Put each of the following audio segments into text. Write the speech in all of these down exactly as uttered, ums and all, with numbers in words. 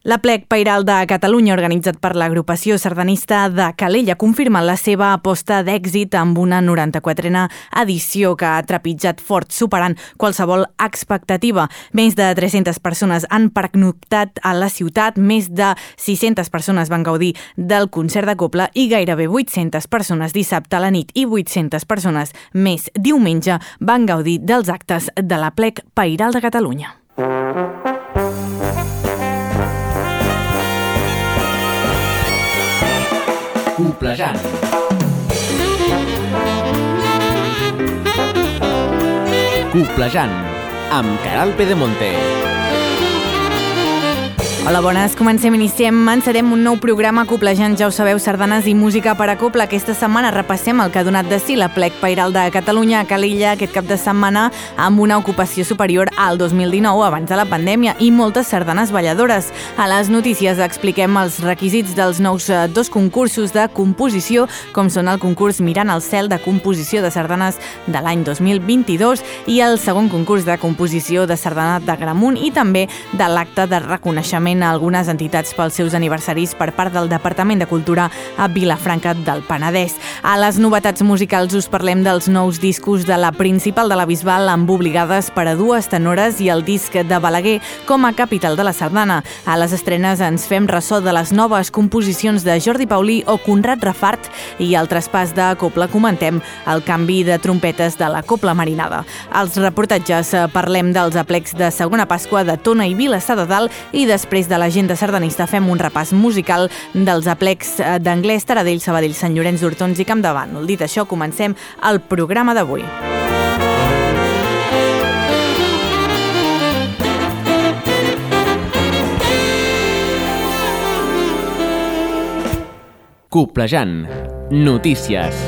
L'Aplec Pairal de Catalunya, organitzat per l'agrupació sardanista de Calella, confirma la seva aposta d'èxit amb una noranta-quatrena edició que ha trepitjat fort, superant qualsevol expectativa. Més de tres-centes persones han pernoctat a la ciutat, més de sis-centes persones van gaudir del concert de cobla i gairebé vuit-centes persones dissabte a la nit i vuit-centes persones més diumenge van gaudir dels actes de l'Aplec Pairal de Catalunya. Coplejant. Coplejant, amb Caral Pedemonte. Hola, bones. Comencem, iniciem, encetem un nou programa Coplejant, ja ho sabeu, sardanes i música per a cobla. Aquesta setmana repassem el que ha donat de si l'Aplec Pairal de Catalunya a Calella aquest cap de setmana amb una ocupació superior al dos mil dinou, abans de la pandèmia, i moltes sardanes balladores. A les notícies expliquem els requisits dels nous dos concursos de composició, com són el concurs Mirant al cel de composició de sardanes de l'any dos mil vint-i-dos i el segon concurs de composició de sardana de Gramunt, i també de l'acte de reconeixement a algunes entitats pels seus aniversaris per part del Departament de Cultura a Vilafranca del Penedès. A les novetats musicals us parlem dels nous discos de la Principal de la Bisbal amb Obligades per a dues tenores i el disc de Balaguer com a capital de la sardana. A les estrenes ens fem ressò de les noves composicions de Jordi Paulí o Conrad Rafart, i al traspàs de cobla comentem el canvi de trompetes de la cobla marinada. Als reportatges parlem dels aplecs de Segona Pasqua de Tona i Vilassar de Dalt, i després de l'agenda sardanista fem un repàs musical dels aplecs d'Anglès, Taradell, Sabadell, Sant Llorenç d'Hortons i Campdevànol. Dit això, comencem el programa d'avui. Coplejant. Notícies.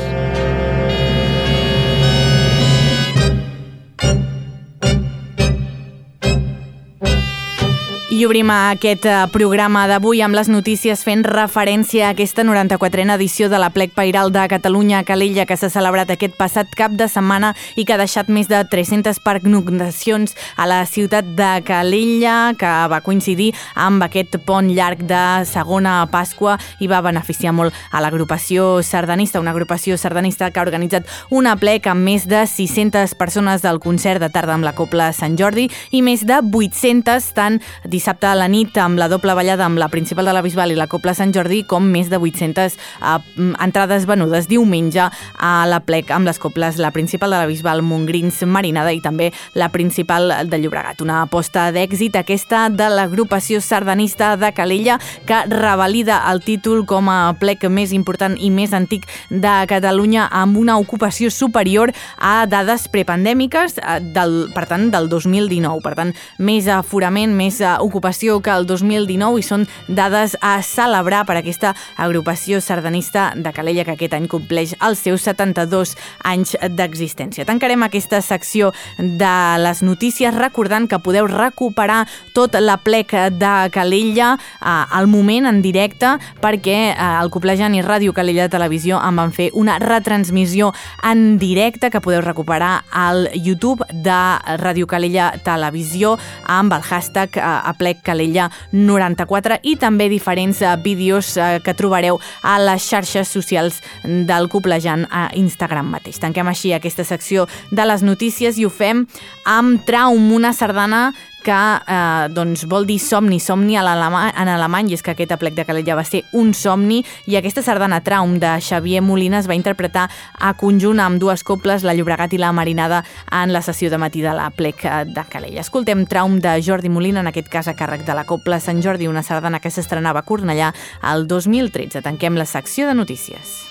I obrim aquest programa d'avui amb les notícies fent referència a aquesta noranta-quatrena edició de l'Aplec Pairal de Catalunya a Calella, que s'ha celebrat aquest passat cap de setmana i que ha deixat més de tres-centes pernoctacions a la ciutat de Calella, que va coincidir amb aquest pont llarg de Segona Pasqua i va beneficiar molt a l'agrupació sardanista, una agrupació sardanista que ha organitzat un aplec amb més de sis-centes persones del concert de tarda amb la cobla Sant Jordi i més de vuit-centes tant dissabte a la nit amb la doble ballada amb la Principal de la Bisbal i la cobla Sant Jordi, com més de vuit-centes eh, entrades venudes diumenge a l'Aplec amb les cobles la Principal de la Bisbal, Montgrins, Marinada i també la Principal de Llobregat. Una aposta d'èxit aquesta de l'agrupació sardanista de Calella, que revalida el títol com a aplec més important i més antic de Catalunya, amb una ocupació superior a dades prepandèmiques del, per tant, del dos mil dinou. Per tant, més aforament, més ocupació que el dos mil dinou, i són dades a celebrar per aquesta agrupació sardanista de Calella, que aquest any compleix els seus setanta-dos anys d'existència. Tancarem aquesta secció de les notícies recordant que podeu recuperar tot l'Aplec de Calella al moment en directe, perquè el Coplejant i Ràdio Calella Televisió en van fer una retransmissió en directe que podeu recuperar al YouTube de Ràdio Calella Televisió amb el hashtag Aplec Calella noranta-quatre, i també diferents vídeos que trobareu a les xarxes socials del Coplejant a Instagram mateix. Tanquem així aquesta secció de les notícies i ho fem amb Traum, una sardana que eh, doncs vol dir somni, somni en alemany, i és que aquest aplec de Calella va ser un somni, i aquesta sardana Traum de Xavier Molina es va interpretar a conjunt amb dues cobles, la Llobregat i la Marinada, en la sessió de matí de l'Aplec de Calella. Escoltem Traum de Jordi Molina, en aquest cas a càrrec de la cobla Sant Jordi, una sardana que s'estrenava a Cornellà el dos mil tretze. Tanquem la secció de notícies.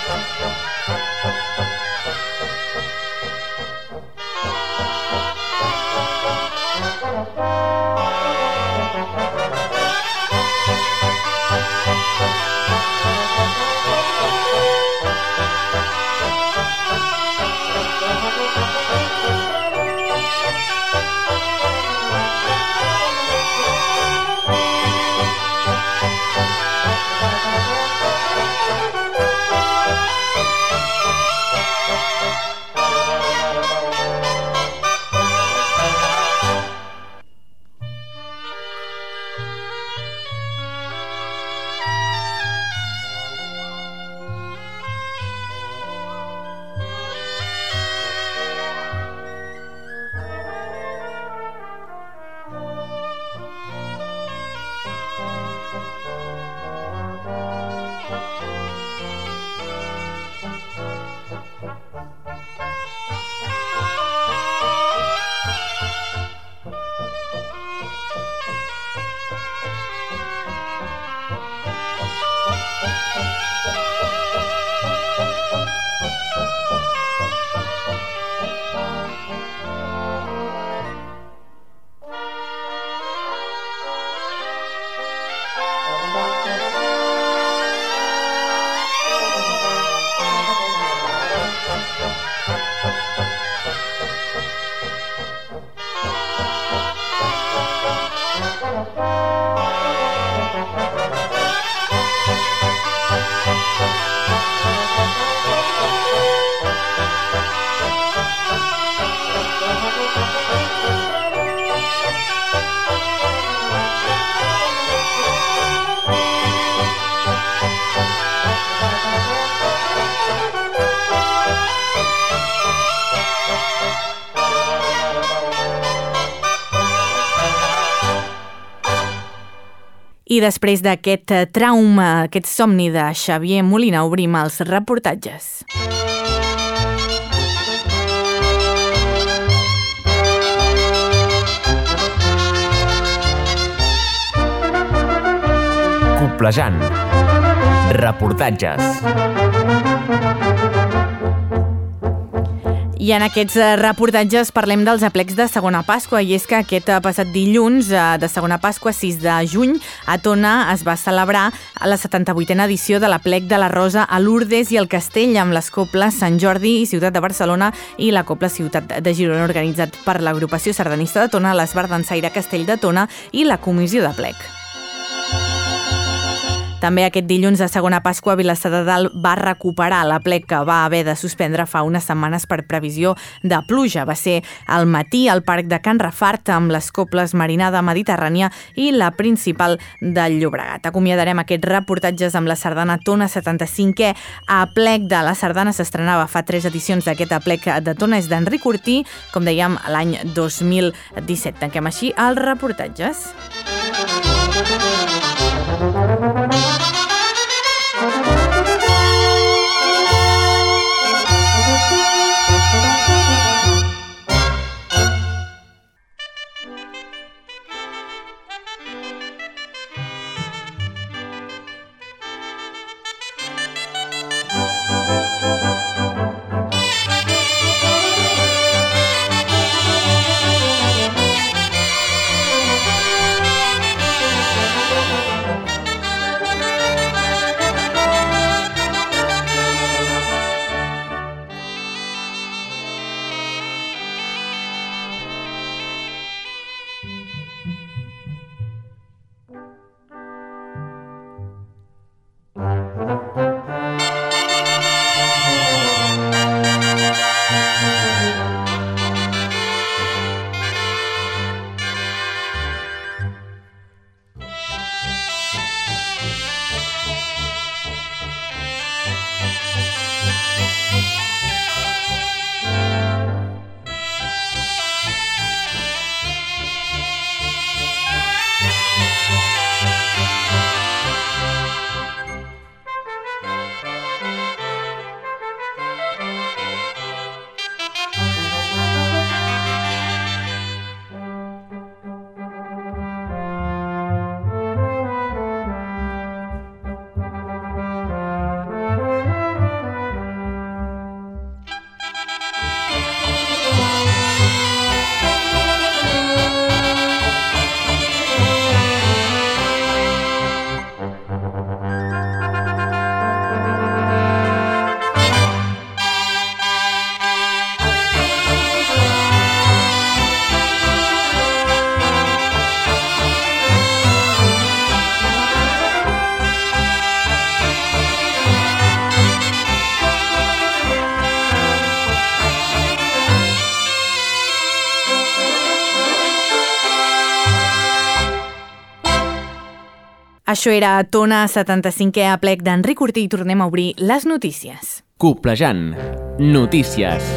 I després d'aquest trauma, aquest somni de Xavier Molina, obrim els reportatges. Coplejant. Reportatges. I en aquests reportatges parlem dels aplecs de Segona Pasqua, i és que aquest passat dilluns de Segona Pasqua, sis de juny, a Tona es va celebrar la setanta-vuitena edició de l'aplec de la Rosa a Lourdes i el Castell, amb les coples Sant Jordi i Ciutat de Barcelona i la Copla Ciutat de Girona, organitzat per l'agrupació sardanista de Tona, l'Esbart Dansaire Castell de Tona i la Comissió d'Aplec. També aquest dilluns de Segona Pasqua, Vilassar de Dalt va recuperar l'aplec que va haver de suspendre fa unes setmanes per previsió de pluja. Va ser al matí al Parc de Can Rafart amb les coples Marinada Mediterrània i la Principal del Llobregat. Acomiadarem aquests reportatges amb la sardana Tona setanta-cinquè aplec de la sardana. S'estrenava fa tres edicions d'aquest aplec de Tona. És d'Enric Ortí, com dèiem, l'any dos mil disset. Tanquem així els reportatges. Això era Tona, setanta-cinquè aplec d'Enric Ortí i tornem a obrir les notícies. Coplejant. Notícies.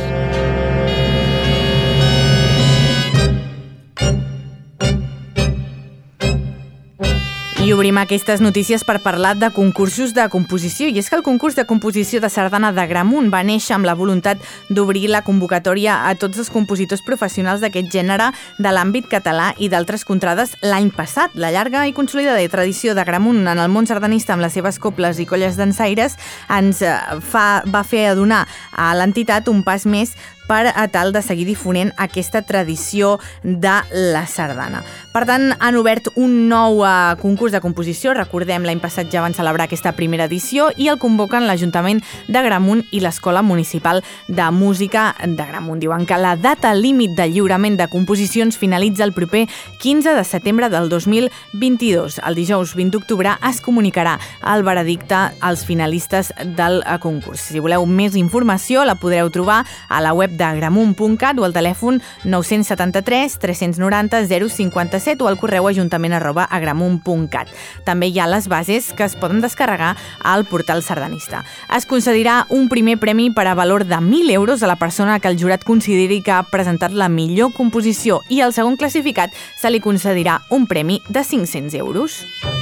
I obrim aquestes notícies per parlar de concursos de composició. I és que el concurs de composició de sardana d'Agramunt va néixer amb la voluntat d'obrir la convocatòria a tots els compositors professionals d'aquest gènere de l'àmbit català i d'altres contrades l'any passat. La llarga i consolidada tradició d'Agramunt en el món sardanista amb les seves coples i colles dansaires ens fa, va fer adonar a l'entitat un pas més per a tal de seguir difonent aquesta tradició de la sardana. Per tant, han obert un nou uh, concurs de composició. Recordem, l'any passat ja van celebrar aquesta primera edició i el convoquen l'Ajuntament d'Agramunt i l'Escola Municipal de Música d'Agramunt. Diuen que la data límit de lliurament de composicions finalitza el proper quinze de setembre del dos mil vint-i-dos. El dijous vint d'octubre es comunicarà el veredicte als finalistes del concurs. Si voleu més informació, la podreu trobar a la web d'agramunt punt cat o al telèfon nou setanta tres tres noranta zero cinquanta-set o al correu ajuntament arroba agramunt punt cat. També hi ha les bases que es poden descarregar al portal sardanista. Es concedirà un primer premi per a valor de mil euros a la persona que el jurat consideri que ha presentat la millor composició i al segon classificat se li concedirà un premi de cinc-cents euros.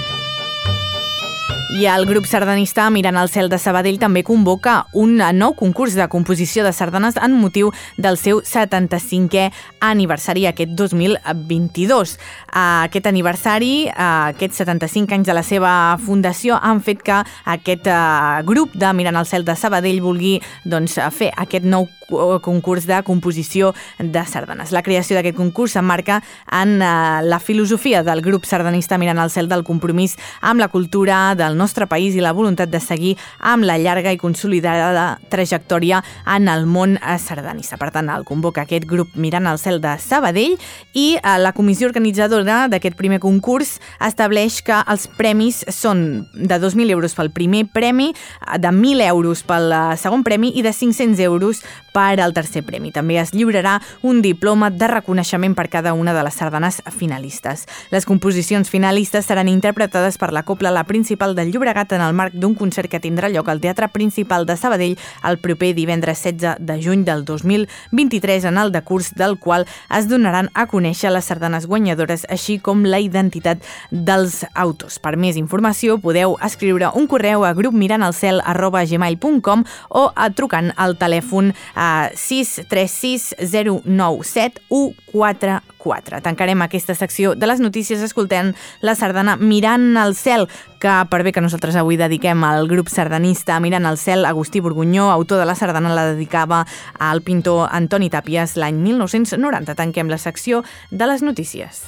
I el grup sardanista Mirant al cel de Sabadell també convoca un nou concurs de composició de sardanes en motiu del seu setanta-cinquè aniversari aquest dos mil vint-i-dos. Aquest aniversari, aquests setanta-cinc anys de la seva fundació, han fet que aquest grup de Mirant al cel de Sabadell vulgui doncs, fer aquest nou concurs de composició de sardanes. La creació d'aquest concurs s'emmarca en la filosofia del grup sardanista Mirant al cel del compromís amb la cultura del nostre país i la voluntat de seguir amb la llarga i consolidada trajectòria en el món sardanista. Per tant, el convoca aquest grup Mirant al cel de Sabadell i la comissió organitzadora d'aquest primer concurs estableix que els premis són de dos mil euros pel primer premi, de mil euros pel segon premi i de cinc-cents euros per al tercer premi. També es lliurarà un diploma de reconeixement per cada una de les sardanes finalistes. Les composicions finalistes seran interpretades per la cobla La Principal del Llobregat en el marc d'un concert que tindrà lloc al Teatre Principal de Sabadell el proper divendres setze de juny del dos mil vint-i-tres, en el decurs del qual es donaran a conèixer les sardanes guanyadores, així com la identitat dels autors. Per més informació podeu escriure un correu a grupmirantalcel arroba gmail punt com o a trucant al telèfon a sis tres sis zero nou set u quatre quatre. Tancarem aquesta secció de les notícies escoltant la sardana Mirant al cel, que per bé que nosaltres avui dediquem al grup sardanista Mirant al cel, Agustí Borgunyó, autor de la sardana, la dedicava al pintor Antoni Tàpies l'any mil nou-cents noranta. Tanquem la secció de les notícies.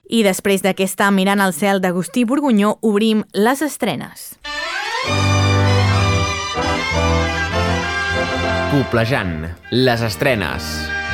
I després d'aquesta Mirant al cel d'Agustí Borgunyó, obrim les estrenes. Coplejant, les estrenes.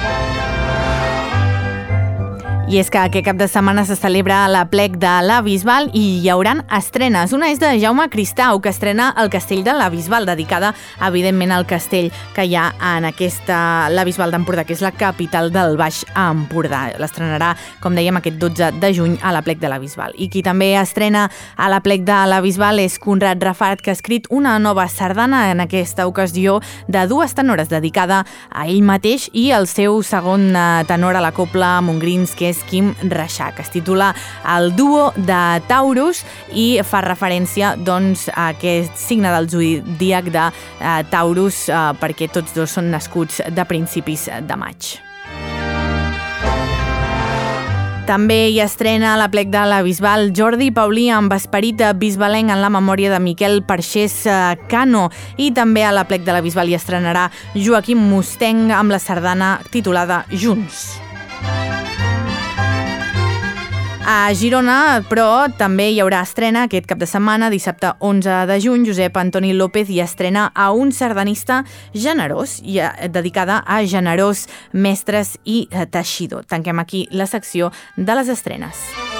I és que aquest cap de setmana se celebra l'Aplec de la Bisbal i hi hauran estrenes. Una és de Jaume Cristau, que estrena el Castell de la Bisbal, dedicada, evidentment, al castell que hi ha en aquesta la Bisbal d'Empordà, que és la capital del Baix Empordà. L'estrenarà, com dèiem, aquest dotze de juny a l'Aplec de la Bisbal. I qui també estrena a l'Aplec de la Bisbal és Conrad Rafart, que ha escrit una nova sardana, en aquesta ocasió de dues tenores, dedicada a ell mateix i al seu segon tenor a la cobla Montgrins, que és Quim Reixac. Es titula El duo de Taurus i fa referència, doncs, a aquest signe del zodíac de eh, Taurus, eh, perquè tots dos són nascuts de principis de maig. També hi estrena a l'Aplec de la Bisbal Jordi Paulí amb esperit bisbalenc en la memòria de Miquel Parxés Cano, i també a l'Aplec de la Bisbal hi estrenarà Joaquim Mustenc amb la sardana titulada Junts. A Girona, però, també hi haurà estrena aquest cap de setmana, dissabte onze de juny. Josep Antoni López hi estrena a un sardanista generós, i dedicada a generós mestres i teixidor. Tanquem aquí la secció de les estrenes.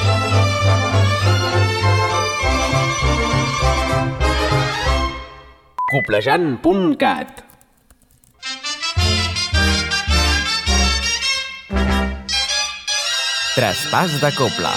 Coplejant punt cat. Traspàs de cobla.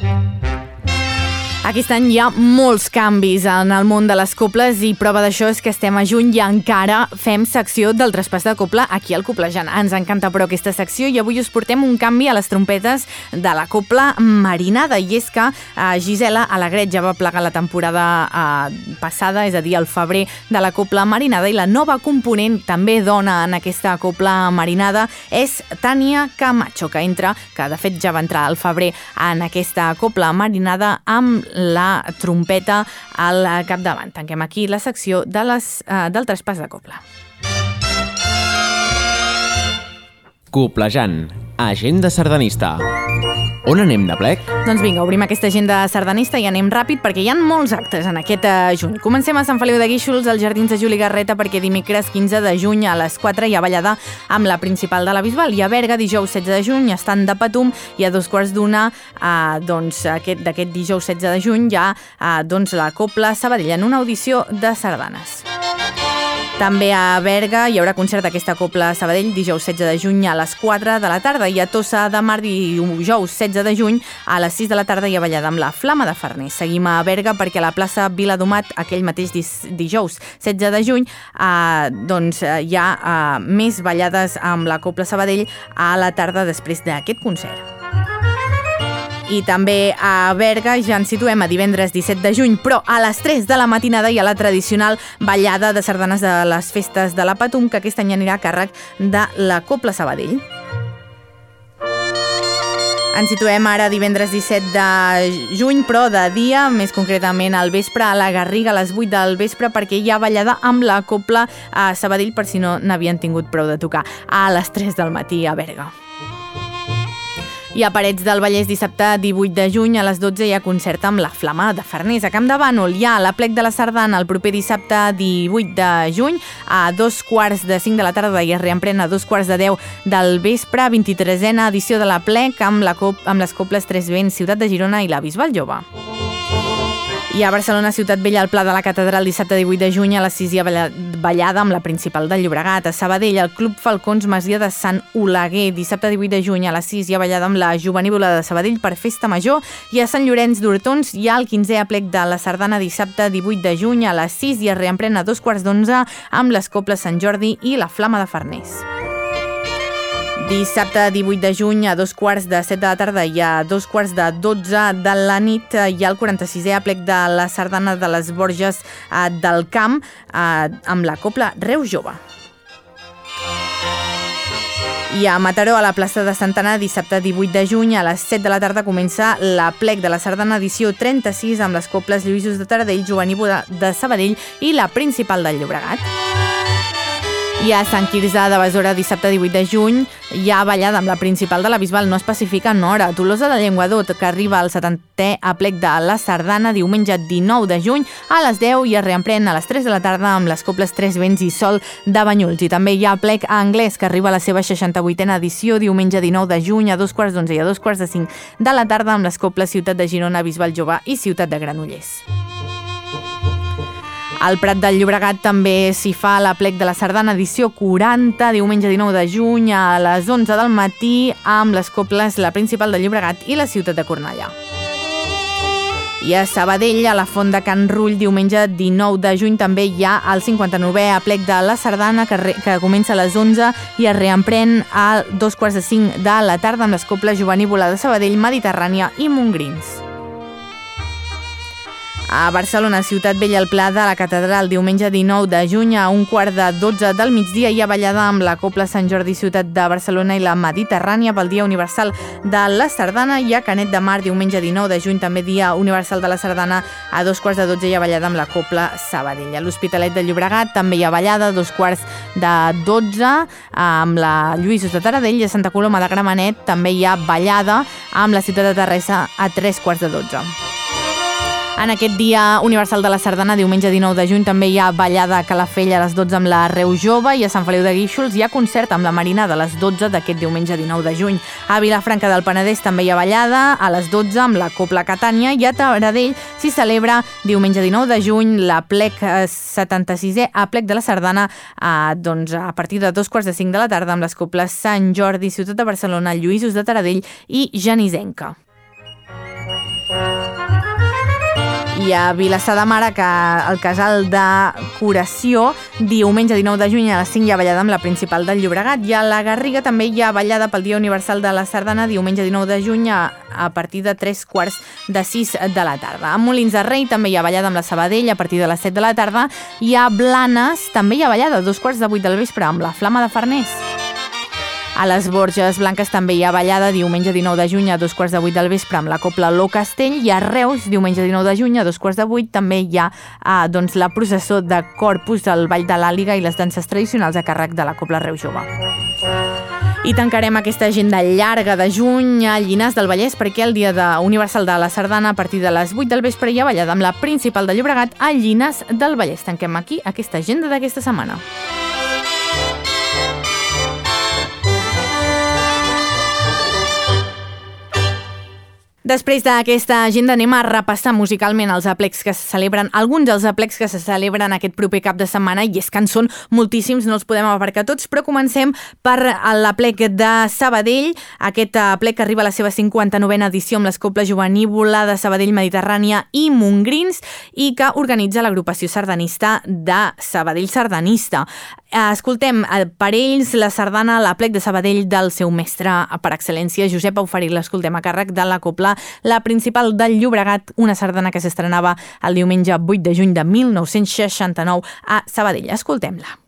Aquest any hi ha molts canvis en el món de les cobles i prova d'això és que estem a juny i encara fem secció del traspàs de cobla aquí al Coplejant. Ens encanta però aquesta secció i avui us portem un canvi a les trompetes de la cobla marinada, i és que eh, Gisela Alegret ja va plegar la temporada eh, passada, és a dir, el febrer de la cobla marinada, i la nova component, també dona en aquesta cobla marinada, és Tània Camacho, que entra, que de fet ja va entrar al febrer en aquesta cobla marinada amb la trompeta al capdavant. Tanquem aquí la secció de les, eh, del traspàs de cobla. Coplejant, agenda sardanista. On anem de plec? Doncs vinga, obrim aquesta agenda sardanista i anem ràpid perquè hi ha molts actes en aquest juny. Comencem a Sant Feliu de Guíxols, als Jardins de Juli Garreta, perquè dimecres quinze de juny a les quatre hi ha ballada amb la principal de la Bisbal. I a Berga, dijous setze de juny, estan de Patum, i a dos quarts d'una, eh, doncs, aquest, d'aquest dijous setze de juny, hi ha eh, doncs, la Cobla Sabadell en una audició de sardanes. També a Berga hi haurà concert d'aquesta Cobla Sabadell dijous setze de juny a les quatre de la tarda, i a Tossa de Mar dijous setze de juny a les sis de la tarda hi ha ballada amb la Flama de Farners. Seguim a Berga perquè a la plaça Viladomat aquell mateix dijous setze de juny eh, doncs, hi ha eh, més ballades amb la Cobla Sabadell a la tarda després d'aquest concert. I també a Berga ja ens situem a divendres disset de juny, però a les tres de la matinada hi ha la tradicional ballada de sardanes de les festes de la Patum, que aquest any anirà a càrrec de la Cobla Sabadell. Ens situem ara divendres disset de juny, però de dia, més concretament al vespre, a la Garriga a les vuit del vespre, perquè hi ha ballada amb la Cobla a Sabadell, per si no n'havien tingut prou de tocar, a les tres del matí a Berga. I a Parets del Vallès, dissabte divuit de juny, a les dotze hi ha concert amb la Flama de Farners. A Campdevànol hi ha l'Aplec de la Sardana el proper dissabte divuit de juny, a dos quarts de cinc de la tarda i es reemprèn a dos quarts de deu del vespre, vint-i-tresena edició de l'Aplec amb, la cop, amb les cobles Tres Vents, Ciutat de Girona i la Bisbal Jove. I a Barcelona, Ciutat Vella, al Pla de la Catedral, dissabte divuit de juny, a les sis hi ha ballada amb la principal del Llobregat. A Sabadell, el Club Falcons Masia de Sant Oleguer, dissabte divuit de juny, a les sis hi ha ballada amb la Jovenívola de Sabadell per Festa Major. I a Sant Llorenç d'Hortons hi ha el quinzè Aplec de la Sardana, dissabte divuit de juny, a les sis i es reemprèn a dos quarts d'onze amb les cobles Sant Jordi i la Flama de Farners. Dissabte divuit de juny a dos quarts de set de la tarda i a dos quarts de dotze de la nit hi ha el quaranta-sisè Aplec de la Sardana de les Borges eh, del Camp eh, amb la cobla Reus Jove. I a Mataró, a la plaça de Santana, dissabte divuit de juny a les set de la tarda comença l'Aplec de la Sardana edició trenta-sis amb les cobles Lluïsos de Taradell, Jovenívola de Sabadell i la principal del Llobregat. I a Sant Quirze de Besora, dissabte divuit de juny, hi ha ballada amb la principal de la Bisbal, no especifica en hora. Tolosa de Llenguadoc, que arriba al setantè aplec de la Sardana, diumenge dinou de juny, a les deu, i es reemprèn a les tres de la tarda amb les coples Tres Vents i Sol de Banyuls. I també hi ha aplec a Anglès, que arriba a la seva seixanta-vuitena edició, diumenge dinou de juny, a dos quarts d'onze i a dos quarts de cinc de la tarda, amb les coples Ciutat de Girona, Bisbal Jove i Ciutat de Granollers. Al Prat del Llobregat també s'hi fa l'aplec de la Sardana, edició quaranta, diumenge dinou de juny, a les onze del matí, amb les coples La Principal del Llobregat i la Ciutat de Cornellà. I a Sabadell, a la Font de Can Rull, diumenge dinou de juny, també hi ha el cinquanta-novè aplec de la Sardana, que, re, que comença a les onze i es reemprèn a dos quarts de cinc de la tarda amb les coples Jovenívola de Sabadell, Mediterrània i Montgrins. A Barcelona, Ciutat Vella al Pla de la Catedral, diumenge dinou de juny, a un quart de dotze del migdia, hi ha ballada amb la Copla Sant Jordi Ciutat de Barcelona i la Mediterrània pel Dia Universal de la Sardana. I a Canet de Mar, diumenge dinou de juny, també Dia Universal de la Sardana, a dos quarts de dotze hi ha ballada amb la Copla Sabadell. A l'Hospitalet de Llobregat també hi ha ballada, a dos quarts de dotze, amb la Lluïsos de Taradell, i a Santa Coloma de Gramenet també hi ha ballada amb la Ciutat de Terrassa a tres quarts de dotze. En aquest Dia Universal de la Sardana, diumenge dinou de juny, també hi ha ballada a Calafell a les dotze amb la Reu Jove, i a Sant Feliu de Guíxols hi ha concert amb la Marinada a les dotze d'aquest diumenge dinou de juny. A Vilafranca del Penedès també hi ha ballada a les dotze amb la Copla Catània, i a Taradell s'hi celebra diumenge dinou de juny l'aplec setanta-sisè aplec de la Sardana a, doncs, a partir de dos quarts de cinc de la tarda amb les coples Sant Jordi, Ciutat de Barcelona, Lluïsos de Taradell i Genisenca. I a Vilassar de Mar, que el Casal de Curació, diumenge dinou de juny a les cinc hi ha ballada amb la Principal del Llobregat. I a la Garriga també hi ha ballada pel Dia Universal de la Sardana, diumenge dinou de juny a, a partir de tres quarts de sis de la tarda. A Molins de Rei també hi ha ballada amb la Sabadell a partir de les set de la tarda. I a Blanes també hi ha ballada a dos quarts de vuit del vespre amb la Flama de Farners. A les Borges Blanques també hi ha ballada diumenge dinou de juny a dos quarts de vuit del vespre amb la Copla Lo Castell, i a Reus, diumenge dinou de juny a dos quarts de vuit, també hi ha eh, doncs, la processó de Corpus del Ball de l'Àliga i les danses tradicionals a càrrec de la Copla Reus Jove. I tancarem aquesta agenda llarga de juny a Llinars del Vallès, perquè el Dia de Universal de la Sardana, a partir de les vuit del vespre, hi ha ballada amb la Principal de Llobregat a Llinars del Vallès. Tanquem aquí aquesta agenda d'aquesta setmana. Després d'aquesta agenda anem a repassar musicalment els aplecs que se celebren, alguns dels aplecs que se celebren aquest proper cap de setmana, i és que en són moltíssims, no els podem abarcar tots, però comencem per l'aplec de Sabadell, aquest aplec que arriba a la seva cinquanta-novena edició amb les coples Jovenívola de Sabadell, Mediterrània i Montgrins, i que organitza l'agrupació sardanista de Sabadell Sardanista. Escoltem per ells la sardana, l'aplec de Sabadell del seu mestre per excel·lència, Josep Auferil. L'escoltem a càrrec de la Copla La Principal del Llobregat, una sardana que s'estrenava el diumenge vuit de juny de mil nou-cents seixanta-nou a Sabadell. Escoltem-la.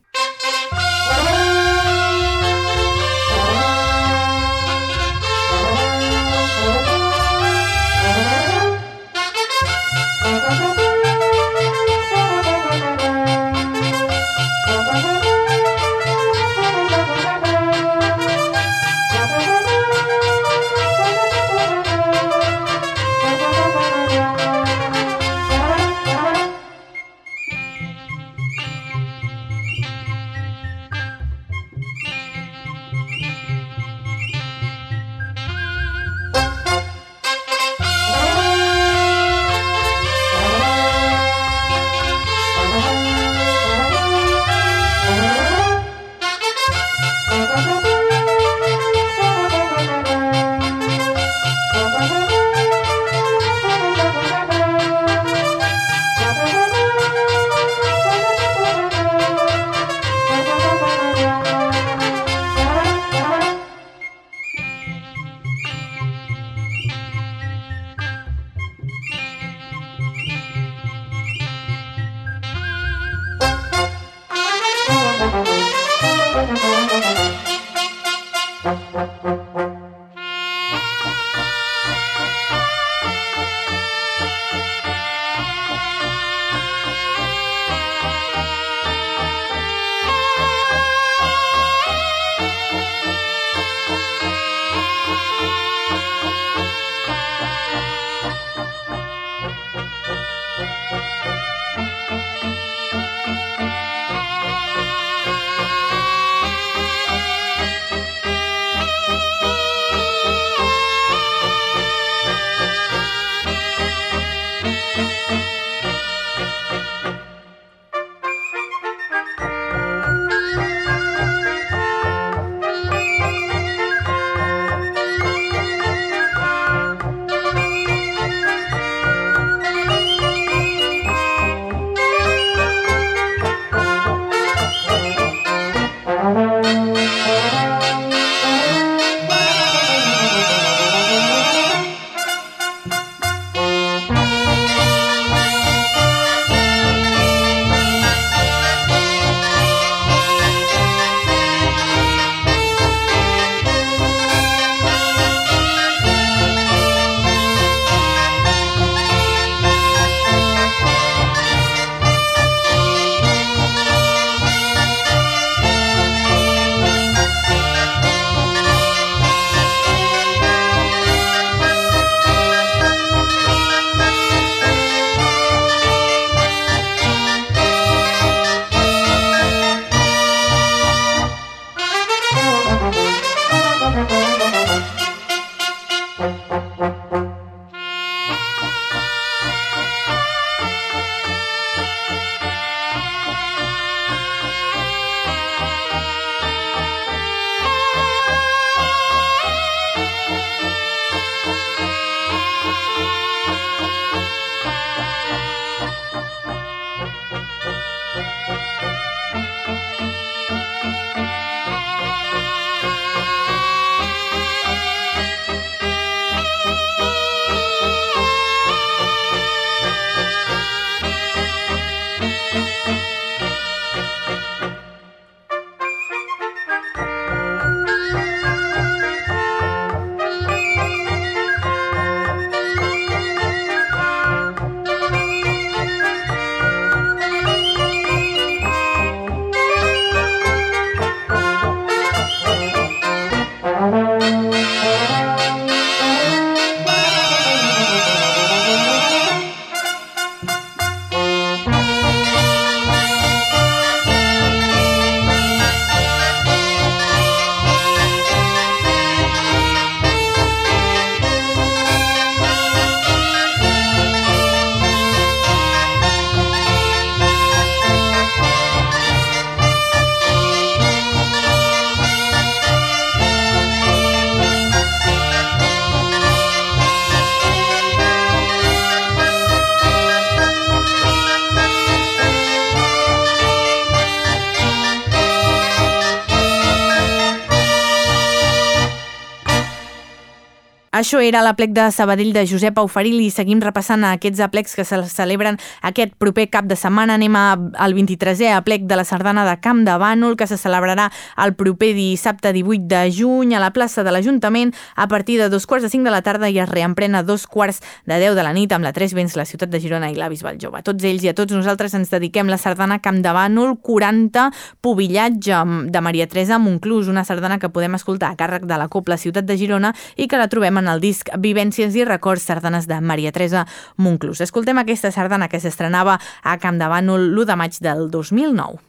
Això era l'aplec de Sabadell de Josep Auferil i seguim repassant aquests aplecs que se celebren aquest proper cap de setmana. Anem al vint-i-tresè aplec de la sardana de Camp de Bànol, que se celebrarà el proper dissabte divuit de juny a la plaça de l'Ajuntament a partir de dos quarts de cinc de la tarda i es reemprèn a dos quarts de deu de la nit amb la Tres Vents, la ciutat de Girona i la Bisbal Jove. A tots ells i a tots nosaltres ens dediquem la sardana Camp de Bànol quaranta, Pubillatge de Maria Teresa Monclús, una sardana que podem escoltar a càrrec de la Cobla Ciutat de Girona i que la trobem en el disc Vivències i Records, sardanes de Maria Teresa Monclús. Escoltem aquesta sardana que s'estrenava a Camp de Bànol l'u de maig del dos mil nou.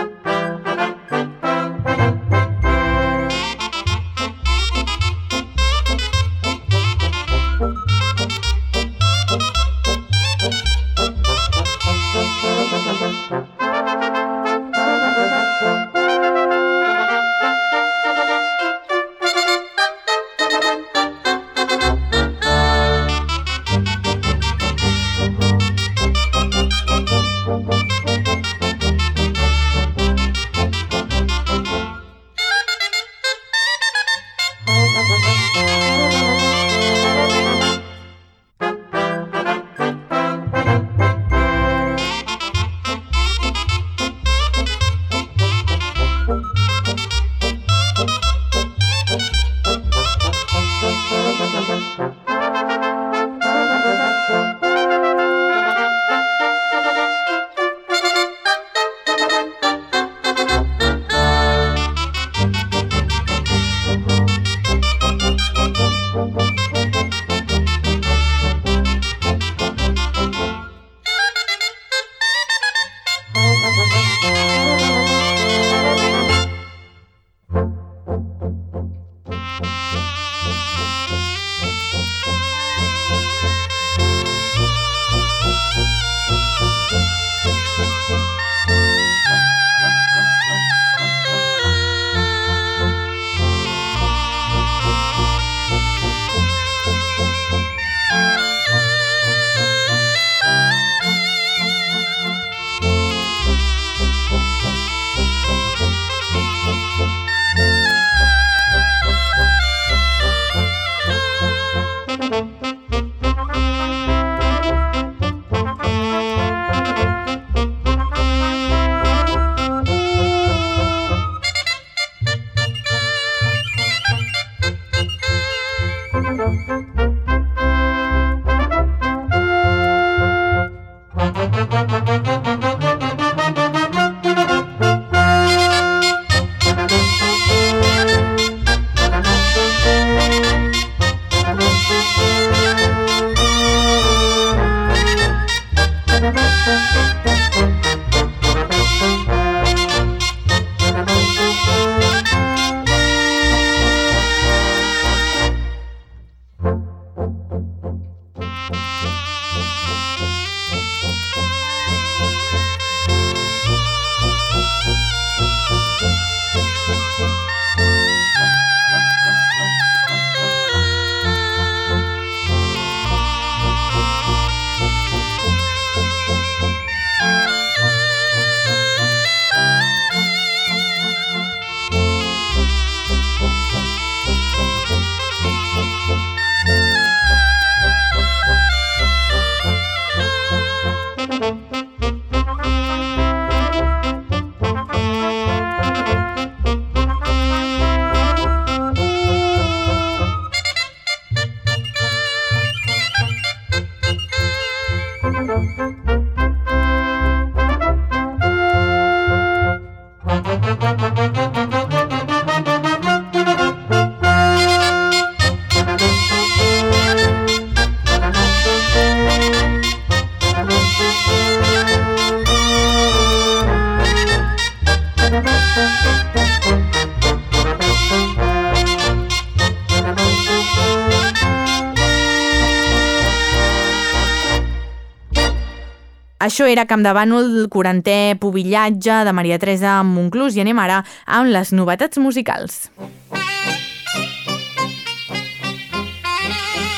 Això era Camp de Bànol, el quarantè Pubillatge de Maria Teresa Monclús, i anem ara amb les novetats musicals.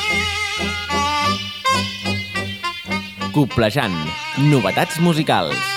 Coplejant, novetats musicals.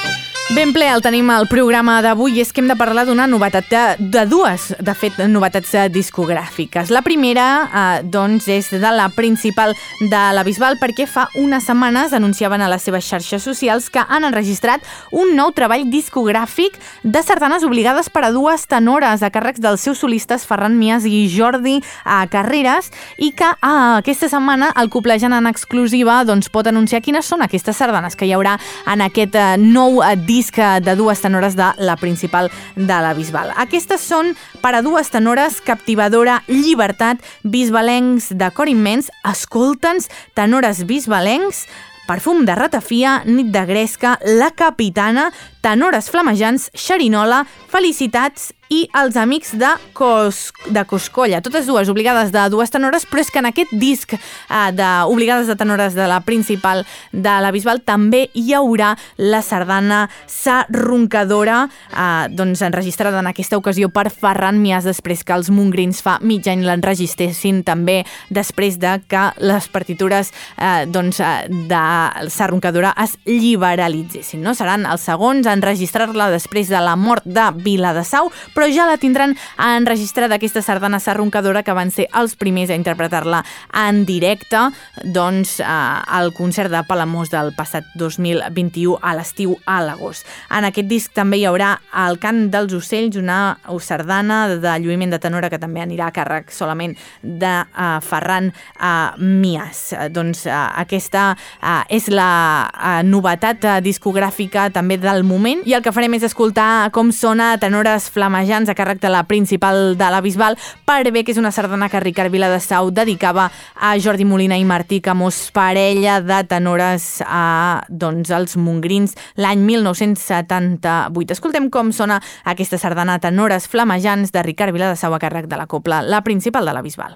Ben ple el tenim al programa d'avui i és que hem de parlar d'una novetat, de, de dues, de fet, novetats discogràfiques. La primera, eh, doncs, és de la principal de la Bisbal, perquè fa unes setmanes anunciaven a les seves xarxes socials que han enregistrat un nou treball discogràfic de sardanes obligades per a dues tenores a càrrecs dels seus solistes Ferran Mias i Jordi eh, Carreras, i que eh, aquesta setmana el Coplejant en exclusiva doncs, pot anunciar quines són aquestes sardanes que hi haurà en aquest eh, nou eh, disc de dues tenores de la principal de la Bisbal. Aquestes són per a dues tenores, Captivadora, Llibertat, Bisbalencs de cor immens, Escolta'ns, tenores bisbalencs, Perfum de ratafia, Nit de gresca, La capitana, tenores flamejants, Xerinola, Felicitats i els amics de, Cos, de Coscolla. Totes dues obligades de dues tenores, però és que en aquest disc eh, de obligades de tenores de la principal de la Bisbal també hi haurà la sardana Sa roncadora, eh, doncs enregistrada en aquesta ocasió per Ferran Mias després que els mongrins fa mig any l'enregistressin, també després de que les partitures eh, doncs, de Sa roncadora es liberalitzessin. No? Seran els segons a enregistrar-la després de la mort de Viladesau, però ja la tindran enregistrada aquesta sardana Sa roncadora, que van ser els primers a interpretar-la en directe doncs, eh, al concert de Palamós del passat dos mil vint-i-u a l'estiu a l'agost. En aquest disc també hi haurà El cant dels ocells, una sardana de lluïment de tenora que també anirà a càrrec solament de eh, Ferran eh, Mias. Eh, doncs eh, aquesta eh, és la eh, novetat eh, discogràfica també del moment, i el que farem és escoltar com sona Tenores flamejants a càrrec de la principal de la Bisbal, per bé que és una sardana que Ricard Viladesau dedicava a Jordi Molina i Martí Camós, parella de tenores a, doncs, als mongrins l'any mil nou-cents setanta-vuit. Escoltem com sona aquesta sardana Tenores flamejants de Ricard Viladesau a càrrec de la cobla La principal de la Bisbal.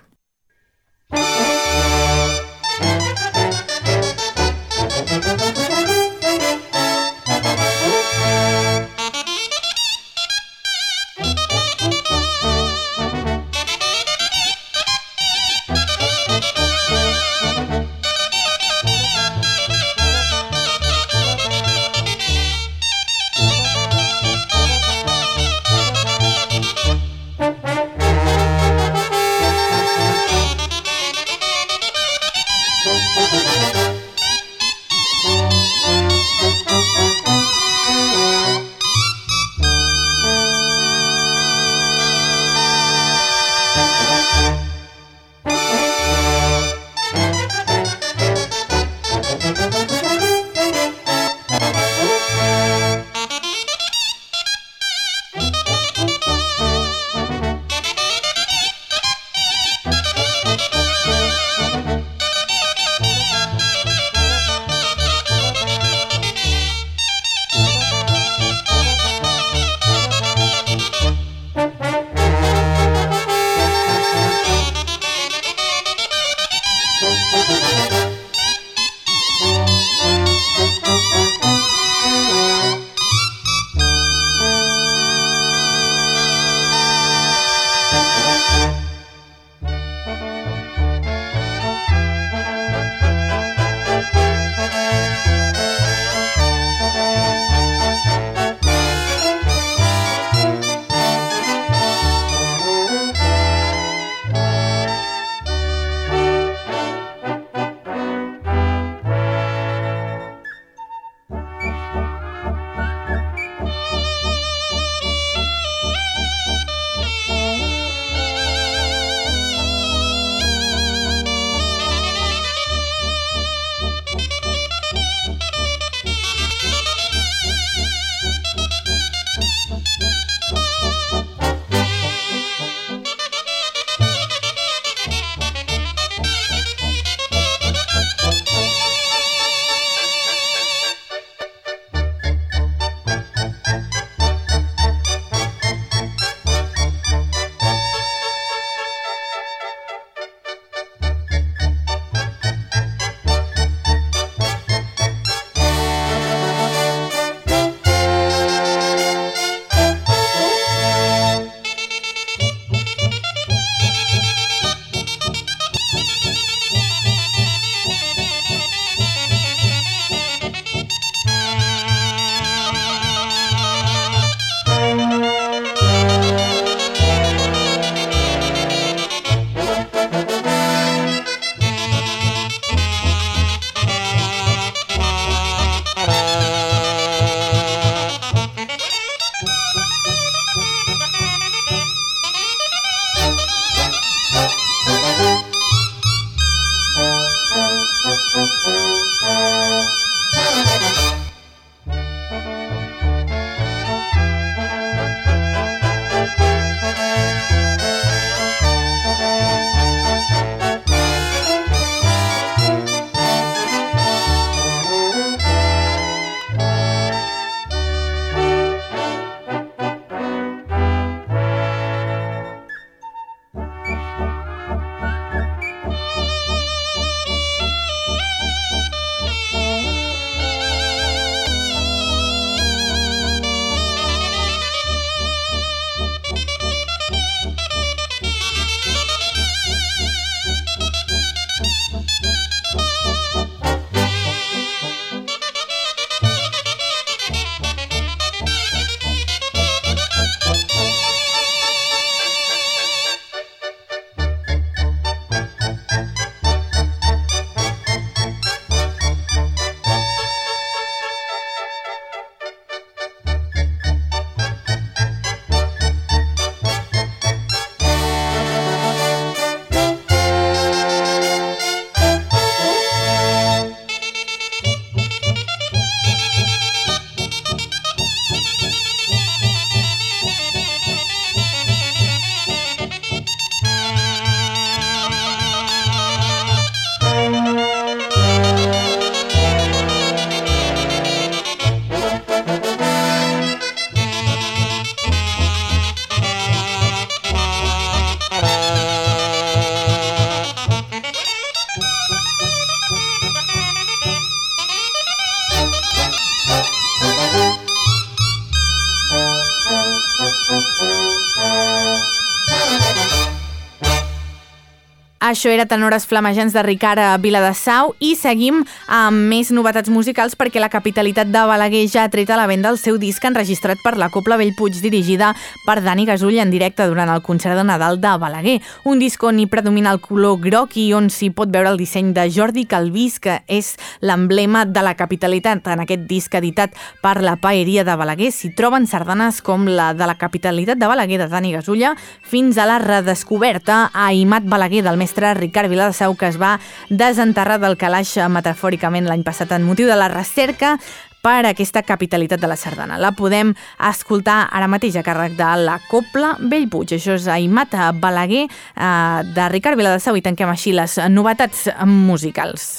Això era Tenores Flamejants de Ricard a Viladasau i seguim amb més novetats musicals perquè la Capitalitat de Balaguer ja ha tret a la venda el seu disc enregistrat per la Cobla Bellpuig dirigida per Dani Gasull en directe durant el concert de Nadal de Balaguer. Un disc on hi predomina el color groc i on s'hi pot veure el disseny de Jordi Calvís, que és l'emblema de la Capitalitat. En aquest disc editat per la Paeria de Balaguer s'hi troben sardanes com la de la Capitalitat de Balaguer de Dani Gasulla fins a la redescoberta a Aimat Balaguer del mestre Ricard Viladasau, que es va desenterrar del calaix metafòricament l'any passat en motiu de la recerca per aquesta capitalitat de la sardana. La podem escoltar ara mateix a càrrec de la Cobla Bellpuig. Això és Aimat Balaguer eh, de Ricard Viladasau i tanquem així les novetats musicals.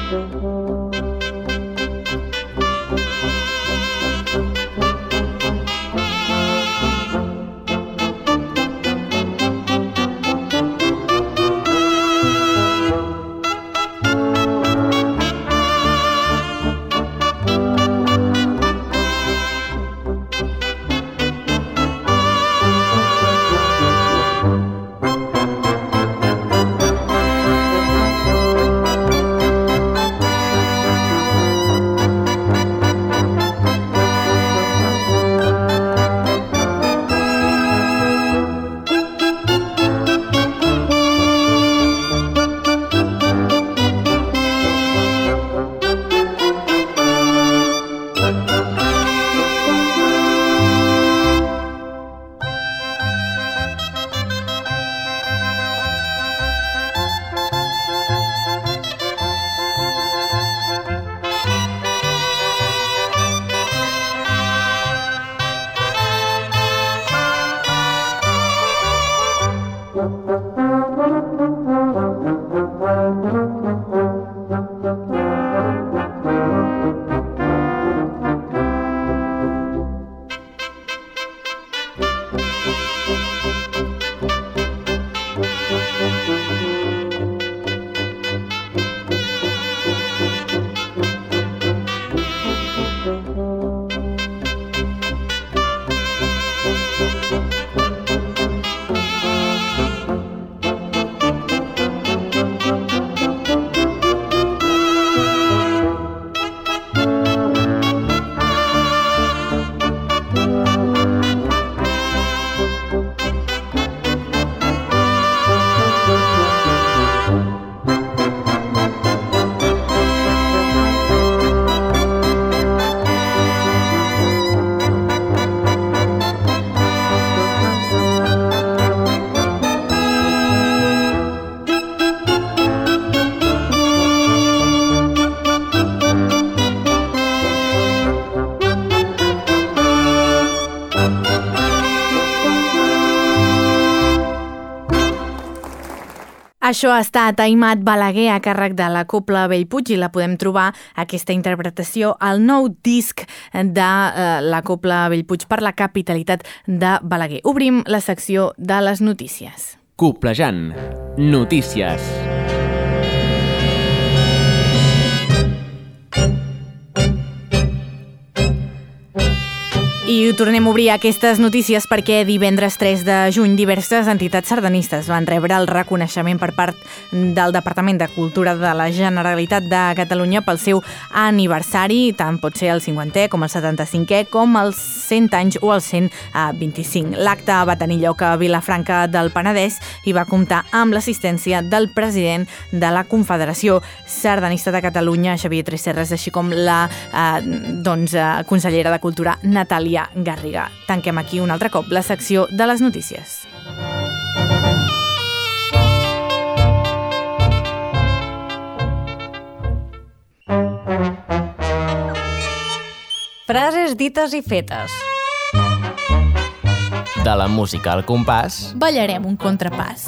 Això ha estat Aimat Balaguer a càrrec de la Cobla Bellpuig i la podem trobar, aquesta interpretació, al nou disc de eh, la Cobla Bellpuig per la capitalitat de Balaguer. Obrim la secció de les notícies. Coblejant. Notícies. I tornem a obrir aquestes notícies perquè divendres tres de juny diverses entitats sardanistes van rebre el reconeixement per part del Departament de Cultura de la Generalitat de Catalunya pel seu aniversari, tant pot ser el cinquantè com el setanta-cinquè, com els cent anys o els cent vint-i-cinc. L'acte va tenir lloc a Vilafranca del Penedès i va comptar amb l'assistència del president de la Confederació Sardanista de Catalunya, Xavier Tresserras, així com la eh, doncs, eh, consellera de Cultura, Natàlia Garriga. Tanquem aquí un altre cop la secció de les notícies. Frases dites i fetes. De la música al compàs, ballarem un contrapàs.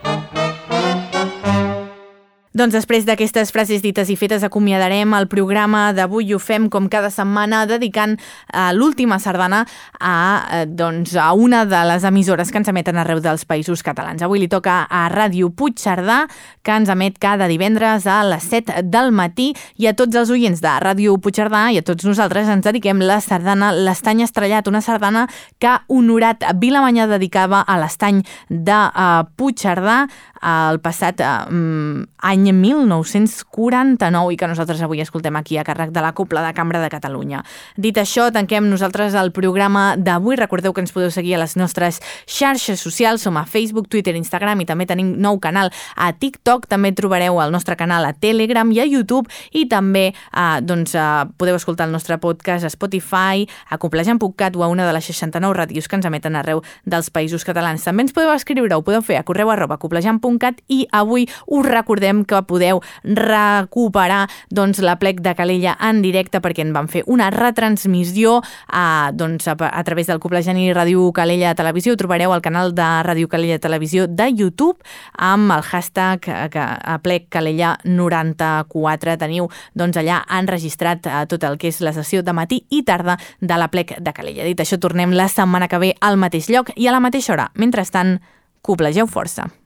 Doncs després d'aquestes frases dites i fetes acomiadarem el programa d'avui i ho fem com cada setmana dedicant eh, l'última sardana a, eh, doncs, a una de les emissores que ens emeten arreu dels països catalans. Avui li toca a Ràdio Puigcerdà, que ens emet cada divendres a les set del matí, i a tots els oients de Ràdio Puigcerdà i a tots nosaltres ens dediquem la sardana L'Estany Estrellat, una sardana que Honorat Vilamanyà dedicava a l'estany de eh, Puigcerdà el passat eh, any mil nou-cents quaranta-nou i que nosaltres avui escoltem aquí a càrrec de la Cobla de Cambra de Catalunya. Dit això, tanquem nosaltres el programa d'avui. Recordeu que ens podeu seguir a les nostres xarxes socials, som a Facebook, Twitter, Instagram i també tenim nou canal a TikTok. També trobareu el nostre canal a Telegram i a YouTube i també eh, doncs, eh, podeu escoltar el nostre podcast a Spotify, a coblejant punt cat o a una de les seixanta-nou ràdios que ens emeten arreu dels països catalans. També ens podeu escriure, ho podeu fer a correu arroba coblejant punt punt cat i avui us recordem que podeu recuperar doncs, l'Aplec de Calella en directe perquè en van fer una retransmissió a, doncs, a, a través del Coplageni Ràdio Calella Televisió. Ho trobareu al canal de Ràdio Calella Televisió de YouTube amb el hashtag Aplec Calella noranta-quatre. Teniu doncs, allà enregistrat eh, tot el que és la sessió de matí i tarda de l'Aplec de Calella. Dit això, tornem la setmana que ve al mateix lloc i a la mateixa hora. Mentrestant, coplegeu força.